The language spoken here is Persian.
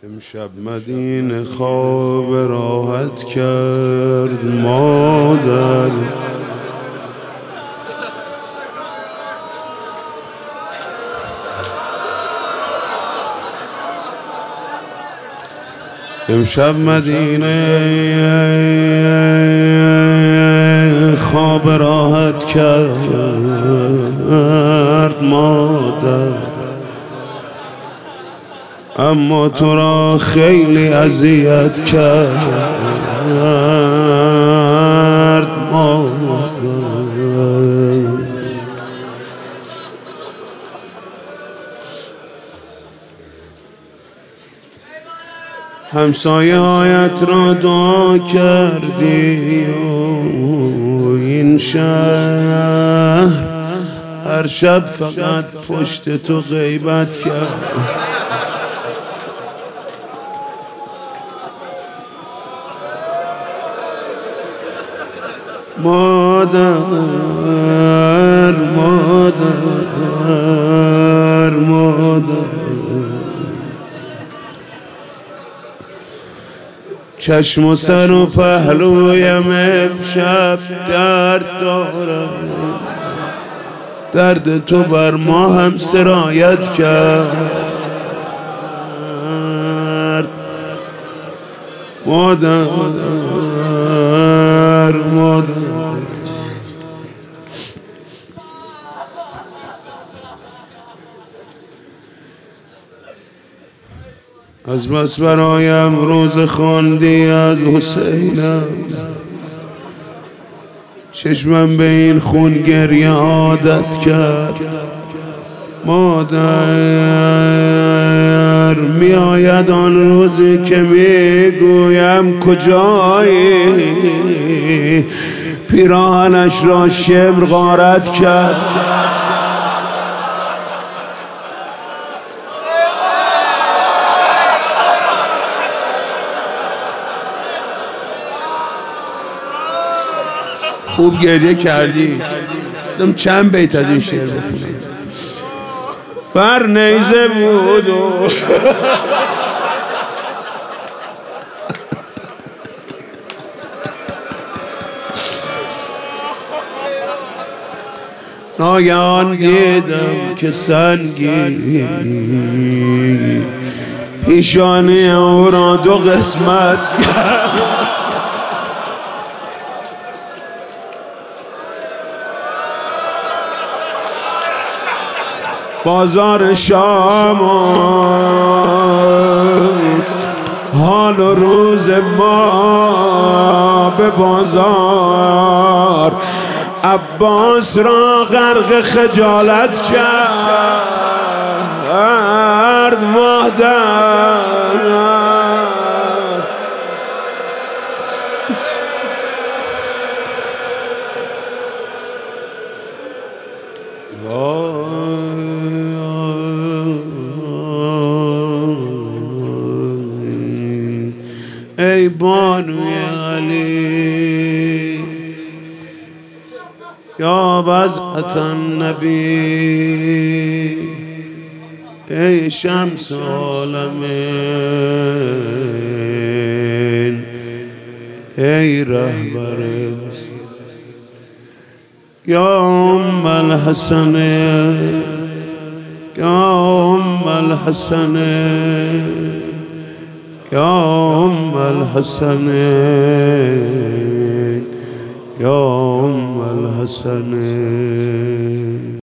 امشب مدینه خواب راحت کرد مادر. امشب مدینه خواب راحت کرد مادر، اما تو را خیلی اذیت کرد مادر. همسایه هایت را دعا کردی و این شهر هر شب فقط پشت تو غیبت کرد. مادر مادر مادر، چشم و سر و پهلویم امشب درد دارم، درد تو بر ما هم سرایت کرد. مادر مادر، از بس برایم روز خواندی از حسینم، چشمم به این خون گریه عادت کرد. مادر می آید آن روزی که می گویم کجایی، پیراهنش را شمر غارت کرد. خوب گریه کردی. دم چند بیت از این شعر بخونم. بر نیزه بود و ناگهان دیدم که سنگی پیشانی او را دو قسمت کرد. بازار شام حال و روز ما به بازار عباس را غرق خجالت کرد. مادر ای بانوی علی یا بضعة النبی، ای شمس عالمین، ای رهبر یا ام الحسن، یا ام الحسن، یا ام الحسن، یا ام الحسن.